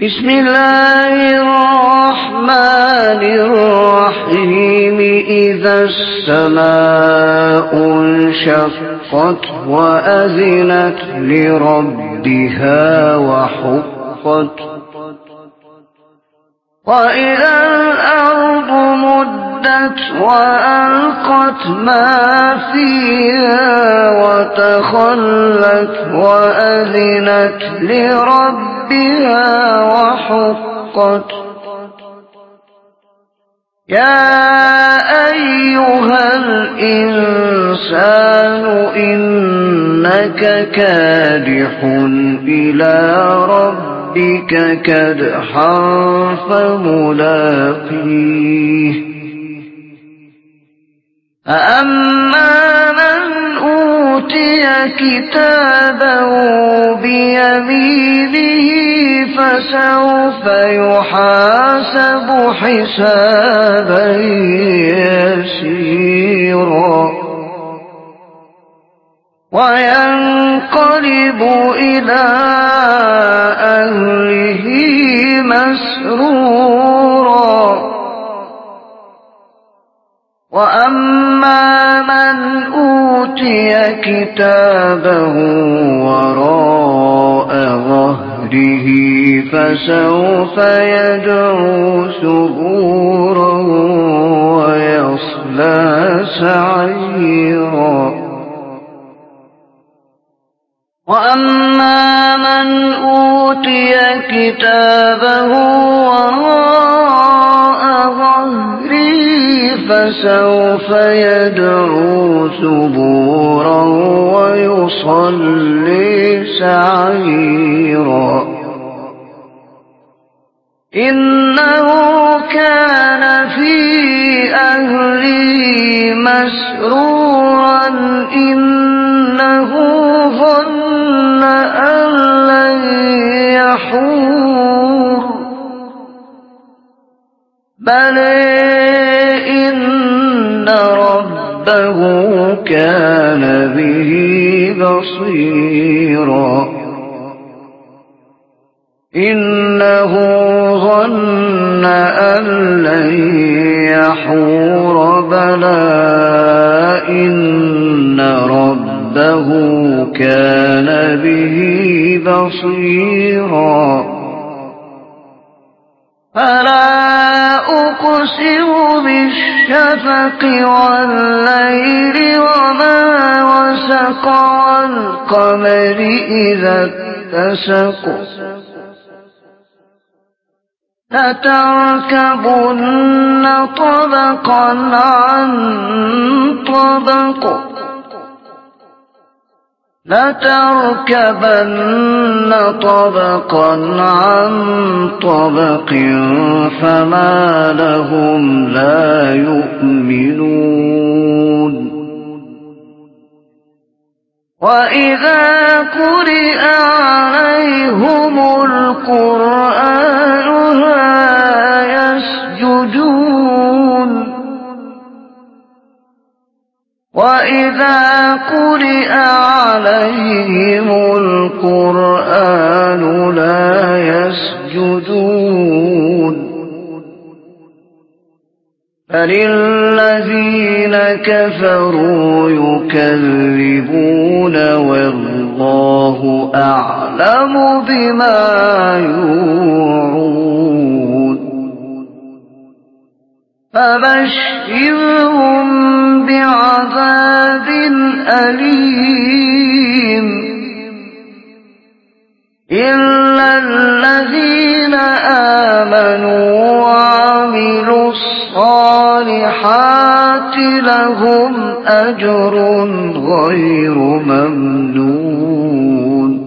بسم الله الرحمن الرحيم إذا السماء انشقت وأذنت لربها وحقت وإذا الأرض مدت وألقت ما فيها وتخلت وأذنت لربها وحقت يا أيها الإنسان إنك كادح إلى ربك كدحا فملاقيه فأما من أوتي كتابه بيمينه فسوف يحاسب حسابا يسيرا وينقلب إلى أهله مسرورا وأما من أوتي كتابه وراء ظهره فسوف يدعو ثبورا ويصلى سعيرا وأما من أوتي كتابه وراء ظهره فسوف يدعو ثبورا ويصلي سعيرا إنه كان في أهله مسرورا إنه ظن أن لن يحور بل إن ربه كان به بصيرا إنه ظن أن لن يحور بلى إن ربه كان به بصيرا فلا أقسم بالشفق والليل وما وسق والقمر إذا اتسق لتركبن طبقا عن طبق لتركبن طبقا عن طبق فما لهم لا يؤمنون وإذا قرئ عليهم القرآن لا يسجدون وإذا قرئ عليهم القرآن لا يسجدون فللذين كفروا يكذبون والله أعلم بما يوعون فبشرهم بعذاب أليم إلا الذين آمنوا وعملوا الصالحات لهم أجر غير ممنون